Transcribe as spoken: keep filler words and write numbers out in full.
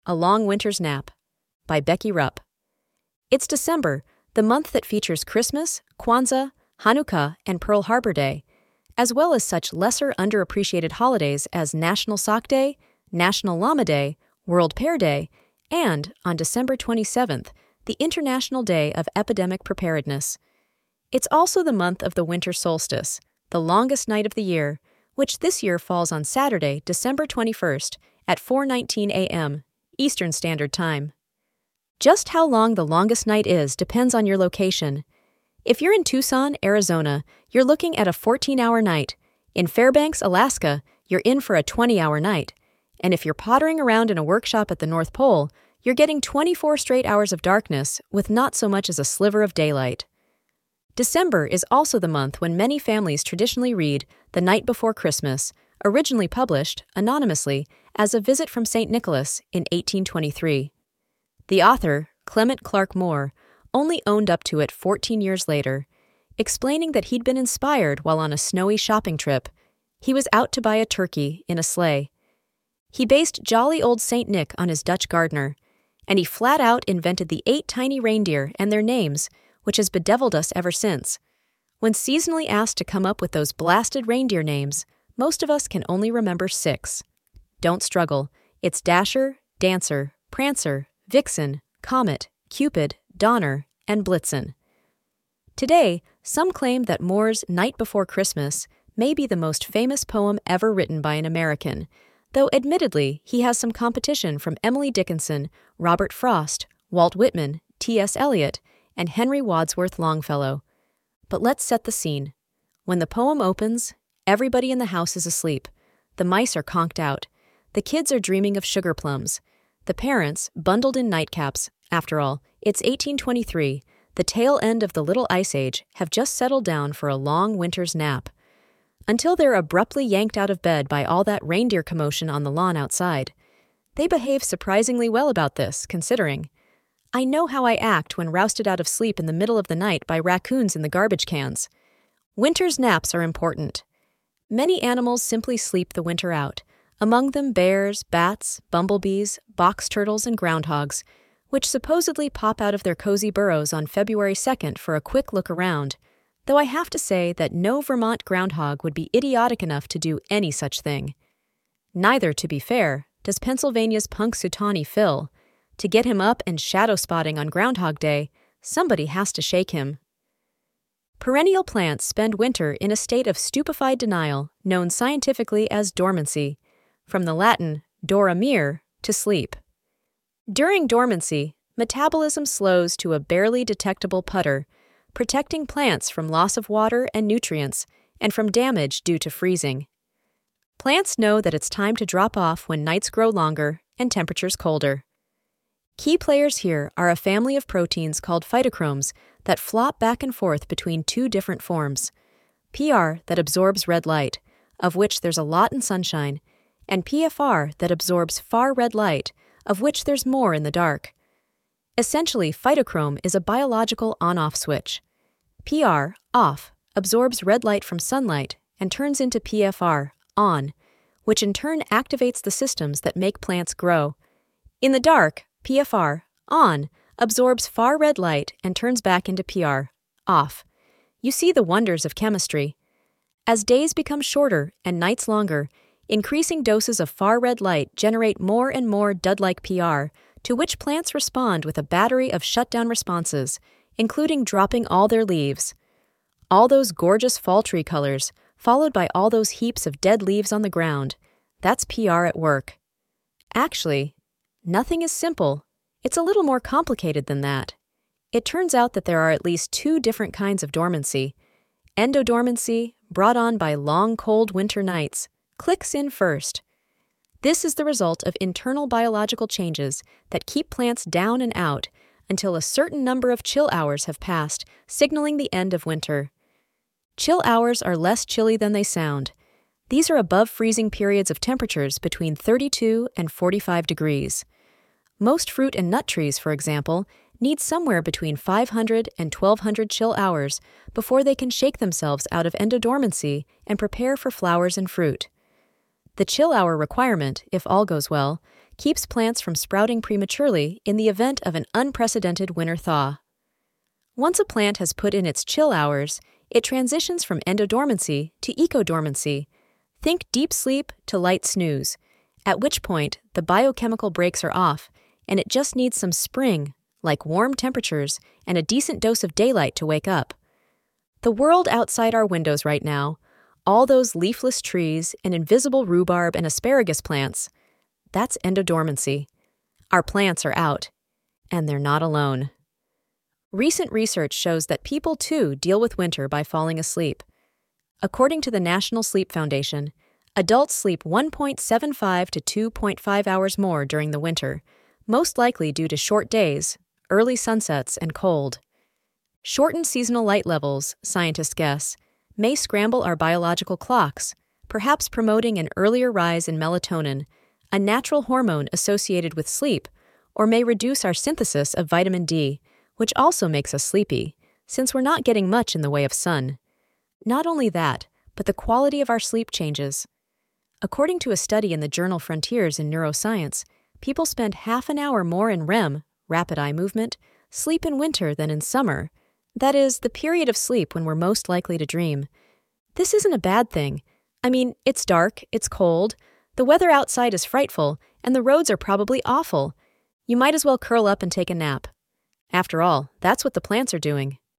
A Long Winter's Nap by Becky Rupp. It's December, the month that features Christmas, Kwanzaa, Hanukkah, and Pearl Harbor Day, as well as such lesser underappreciated holidays as National Sock Day, National Llama Day, World Pear Day, and, on December twenty-seventh, the International Day of Epidemic Preparedness. It's also the month of the winter solstice, the longest night of the year, which this year falls on Saturday, December twenty-first, at four nineteen a.m. Eastern Standard Time. Just how long the longest night is depends on your location. If you're in Tucson, Arizona, you're looking at a fourteen-hour night. In Fairbanks, Alaska, you're in for a twenty-hour night. And if you're pottering around in a workshop at the North Pole, you're getting twenty-four straight hours of darkness with not so much as a sliver of daylight. December is also the month when many families traditionally read The Night Before Christmas, originally published, anonymously, as A Visit from Saint Nicholas in eighteen twenty-three. The author, Clement Clarke Moore, only owned up to it fourteen years later, explaining that he'd been inspired while on a snowy shopping trip. He was out to buy a turkey in a sleigh. He based jolly old Saint Nick on his Dutch gardener, and he flat out invented the eight tiny reindeer and their names, which has bedeviled us ever since. When seasonally asked to come up with those blasted reindeer names, most of us can only remember six. Don't struggle. It's Dasher, Dancer, Prancer, Vixen, Comet, Cupid, Donner, and Blitzen. Today, some claim that Moore's Night Before Christmas may be the most famous poem ever written by an American, though admittedly he has some competition from Emily Dickinson, Robert Frost, Walt Whitman, T S Eliot, and Henry Wadsworth Longfellow. But let's set the scene. When the poem opens, everybody in the house is asleep. The mice are conked out. The kids are dreaming of sugar plums. The parents, bundled in nightcaps. After all, it's eighteen twenty-three. The tail end of the Little Ice Age have just settled down for a long winter's nap. Until they're abruptly yanked out of bed by all that reindeer commotion on the lawn outside. They behave surprisingly well about this, considering. I know how I act when rousted out of sleep in the middle of the night by raccoons in the garbage cans. Winter's naps are important. Many animals simply sleep the winter out, among them bears, bats, bumblebees, box turtles, and groundhogs, which supposedly pop out of their cozy burrows on February second for a quick look around, though I have to say that no Vermont groundhog would be idiotic enough to do any such thing. Neither, to be fair, does Pennsylvania's Punxsutawney Phil. To get him up and shadow spotting on Groundhog Day, somebody has to shake him. Perennial plants spend winter in a state of stupefied denial, known scientifically as dormancy, from the Latin dormire, to sleep. During dormancy, metabolism slows to a barely detectable putter, protecting plants from loss of water and nutrients and from damage due to freezing. Plants know that it's time to drop off when nights grow longer and temperatures colder. Key players here are a family of proteins called phytochromes that flop back and forth between two different forms. P R that absorbs red light, of which there's a lot in sunshine, and P F R that absorbs far red light, of which there's more in the dark. Essentially, phytochrome is a biological on-off switch. P R, off, absorbs red light from sunlight and turns into P F R, on, which in turn activates the systems that make plants grow. In the dark, P F R, on, absorbs far red light and turns back into P R, off. You see the wonders of chemistry. As days become shorter and nights longer, increasing doses of far red light generate more and more dud-like P R, to which plants respond with a battery of shutdown responses, including dropping all their leaves. All those gorgeous fall tree colors, followed by all those heaps of dead leaves on the ground. That's P R at work. Actually, nothing is simple. It's a little more complicated than that. It turns out that there are at least two different kinds of dormancy. Endodormancy, brought on by long cold winter nights, clicks in first. This is the result of internal biological changes that keep plants down and out until a certain number of chill hours have passed, signaling the end of winter. Chill hours are less chilly than they sound. These are above freezing periods of temperatures between thirty-two and forty-five degrees. Most fruit and nut trees, for example, need somewhere between five hundred and twelve hundred chill hours before they can shake themselves out of endodormancy and prepare for flowers and fruit. The chill hour requirement, if all goes well, keeps plants from sprouting prematurely in the event of an unprecedented winter thaw. Once a plant has put in its chill hours, it transitions from endodormancy to ecodormancy. Think deep sleep to light snooze, at which point the biochemical brakes are off and it just needs some spring, like warm temperatures and a decent dose of daylight to wake up. The world outside our windows right now, all those leafless trees and invisible rhubarb and asparagus plants, that's endodormancy. Our plants are out, and they're not alone. Recent research shows that people too deal with winter by falling asleep. According to the National Sleep Foundation, adults sleep one point seven five to two point five hours more during the winter, most likely due to short days, early sunsets, and cold. Shortened seasonal light levels, scientists guess, may scramble our biological clocks, perhaps promoting an earlier rise in melatonin, a natural hormone associated with sleep, or may reduce our synthesis of vitamin D, which also makes us sleepy, since we're not getting much in the way of sun. Not only that, but the quality of our sleep changes. According to a study in the journal Frontiers in Neuroscience, people spend half an hour more in R E M, rapid eye movement, sleep in winter than in summer. That is, the period of sleep when we're most likely to dream. This isn't a bad thing. I mean, it's dark, it's cold, the weather outside is frightful, and the roads are probably awful. You might as well curl up and take a nap. After all, that's what the plants are doing.